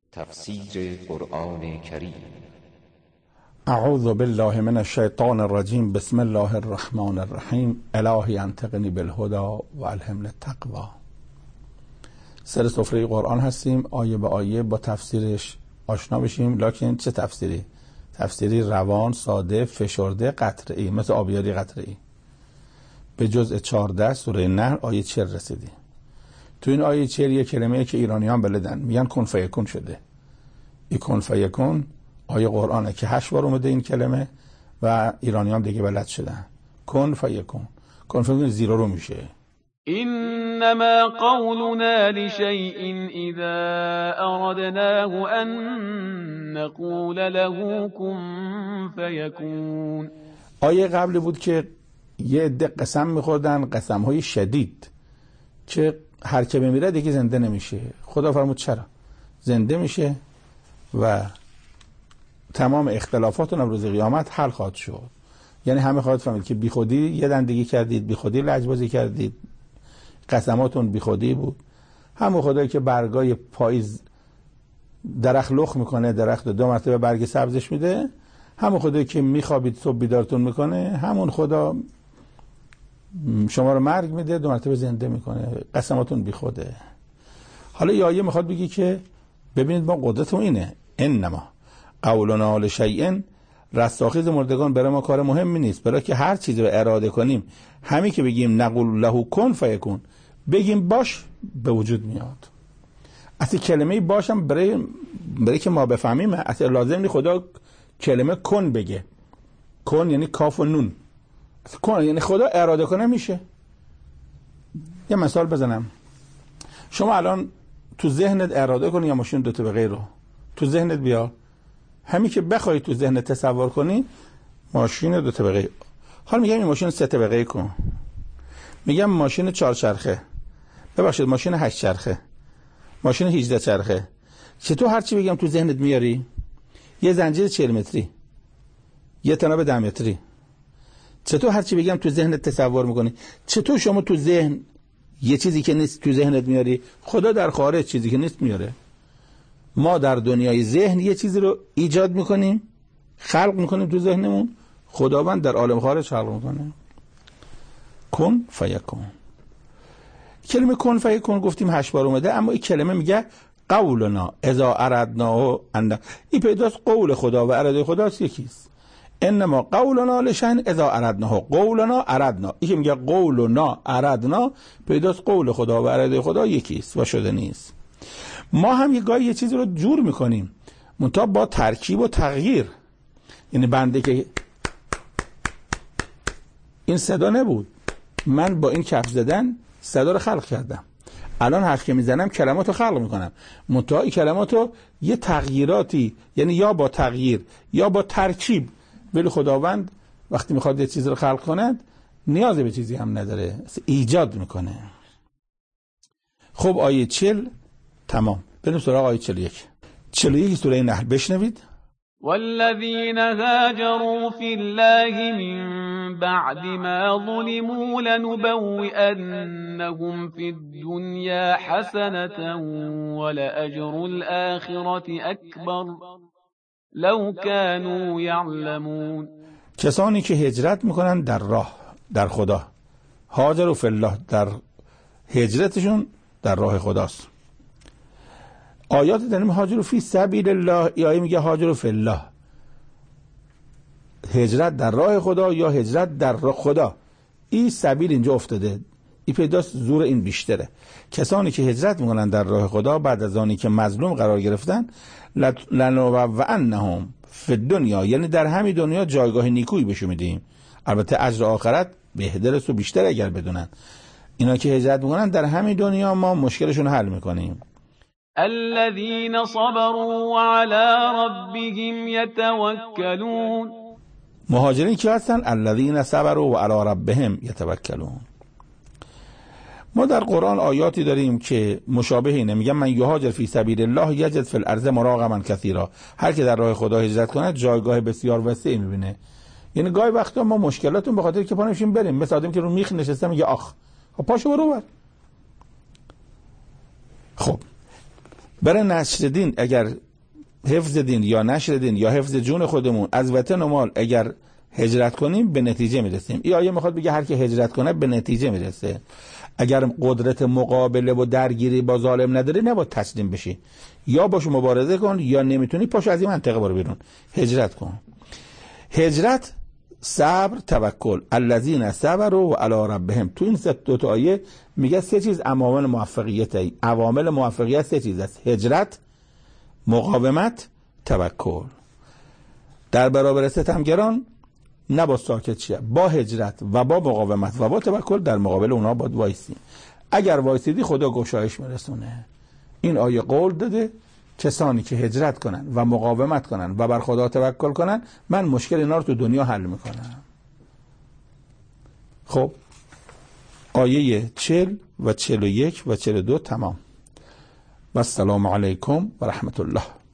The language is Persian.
تفسیر قرآن کریم. اعوذ بالله من الشیطان الرجیم. بسم الله الرحمن الرحیم. الهی انطقنی بالهدی و الهمنی التقوی. سر سفره قرآن هستیم، آیه به آیه با تفسیرش آشنا بشیم. لکن چه تفسیری؟ تفسیری روان، ساده، فشرده، قطعی، مثل آبیاری قطعی. به جزء 14 سوره نحل آیه 40 رسیدیم. تو این آیه 40 یک کلمه که ایرانیان بلدن، میگن کن فیکون شده. این کن فیکون آیه قرآنه که 8 بار اومده این کلمه و ایرانیان دیگه بلد شدن. کن فیکون، کن فیکون زیرو رو میشه. انما قولنا لشيء اذا اردناه ان نقول له كن فيكون. آیه قبلی بود که یه عده قسم میخوردن، قسم‌های شدید، که هر که بمیره دیگه زنده نمیشه. خدا فرمود چرا؟ زنده میشه و تمام اختلافات اون روز قیامت حل خواهد شد. یعنی همه خواهد فهمید که بی خودی یه دندگی کردید، بی خودی لجبازی کردید، قسماتون بی خودی بود. همون خدایی که برگای پاییز درخت لخ میکنه، درخت 2 مرتبه برگ سبزش میده، همون خدایی که میخوابید صبح بیدارتون میکنه، همون خدا شما رو مرگ میده، 2 مرتبه زنده میکنه. قسماتون بی خوده. حالا یه آیه میخواد بگی که ببینید ما قدرتمون اینه، انما قولنا لشیء، رستاخیز مردگان برای ما کار مهمی نیست، برای که هر چیزی رو اراده کنیم، همین که بگیم نقول له کن فیکون، بگیم باش، به وجود میاد. اصلا کلمه باشم برای که ما بفهمیم اصلا لازم نیست خدا کلمه کن بگه. کن یعنی کاف و نون. کن یعنی خدا اراده کنه میشه. یه مثال بزنم. شما الان تو ذهنت اراده کنی یا ماشین 2 طبقه رو تو ذهنت بیار، همین که بخوای تو ذهنت تصور کنی ماشین 2 طبقه. حالا میگم این ماشین 3 طبقه کن، میگم ماشین 4 چرخه، ببخشید ماشین 8 چرخه، ماشین 18 چرخه. چطور هرچی بگم تو ذهنت میاری؟ یه زنجیر 40 متری، یه تناب 10 متری. چطور هرچی بگم تو ذهنت تصور میکنی؟ چطور شما تو ذهن یه چیزی که نیست تو ذهنت میاری؟ خدا در خارج چیزی که نیست میاره. ما در دنیای ذهن یه چیزی رو ایجاد میکنیم، خلق میکنیم تو ذهنمون، خداوند در عالم خارج خلق میکنه. کن فیکون. کلمه کن فیکون گفتیم 8 بار اومده، اما این کلمه میگه قولنا اذا اردناه ان، این پیداست قول خدا و اراده خداست یکیست. انما قولنا لشیء اذا اردناه، قولنا اردنا، این که میگه قولنا اردنا، پیداست قول خدا و اراده خدا یکیست و شده نیست. ما هم یه گاهی یه چیزی رو جور میکنیم منتها با ترکیب و تغییر. یعنی بنده که این صدا نبود، من با این کف زدن صدا رو خلق کردم، الان حرف که میزنم کلمات رو خلق میکنم، منتها این کلمات رو یه تغییراتی، یعنی یا با تغییر یا با ترکیب. ولی خداوند وقتی میخواد یه چیز رو خلق کند نیاز به چیزی هم نداره، ایجاد میکنه. خب آیه 40 تمام. بریم سراغ آیه 41. 41 سوره نحل بشنوید. والذين هاجروا في الله من بعد ما ظلموا لنبوئنهم في الدنيا حسنة ولأجر الآخرة أكبر لو كانوا يعلمون. کسانی که هجرت میکنن در راه، در خدا، هاجروا فی الله، در هجرتشون در راه خداست. آیات داریم هاجروا فی سبیل الله، ای آیه میگه هاجروا فی الله، هجرت در راه خدا یا هجرت در راه خدا. این سبیل اینجا افتاده، این پیداست زور این بیشتره. کسانی که هجرت میکنن در راه خدا بعد از آنی که مظلوم قرار گرفتن، لنبوئنهم فی الدنیا، یعنی در همین دنیا جایگاه نیکویی بهشون میدیم. البته اجر آخرت بهتر است و بیشتر اگر بدونن. اینا که هجرت میکنن در همین دنیا ما مشکلشون حل میکنیم. الذين صبروا وعلى ربهم يتوكلون. مهاجرین که هستن الذين صبروا وعلى ربهم يتوكلون. ما در قرآن آیاتی داریم که مشابه اینه، میگن من یهاجر فی سبیل الله یجد فی الارض مراغما کثیرا، هر که در راه خدا هجرت کنه جایگاه بسیار وسیعی میبینه. یعنی گاهی وقتا ما مشکلاتون به خاطر که پا نمیشیم بریم، مثل آدمی که رو میخ نشسته میگه آخ، خب پاشو برو بر. خب برای نشر دین اگر حفظ دین یا نشر دین یا حفظ جون خودمون از وطن و مال اگر هجرت کنیم به نتیجه میرسیم. این آیه میخواد بگه هر کی هجرت کنه به نتیجه میرسه. اگر قدرت مقابله و درگیری با ظالم نداری نباید تسلیم بشی، یا باش مبارزه کن، یا نمیتونی پاشو از این منطقه برو بیرون، هجرت کن. هجرت، صبر، توکل. الذین صبروا و علی ربهم. تو این دو تا آیه میگه سه چیز عوامل موفقیت. عوامل موفقیت سه چیز است: هجرت، مقاومت، توکل. در برابر ستمگران نبا ساکت شه، با هجرت و با مقاومت و با توکل در مقابل اونا باید وایسی. اگر وایسیدی خدا گشایش میرسونه. این آیه قول داده کسانی که هجرت کنن و مقاومت کنن و بر خدا توکل کنن من مشکل اینا رو تو دنیا حل میکنم. خب آیه 40 و 41 و 42 تمام. و السلام علیکم و رحمت الله.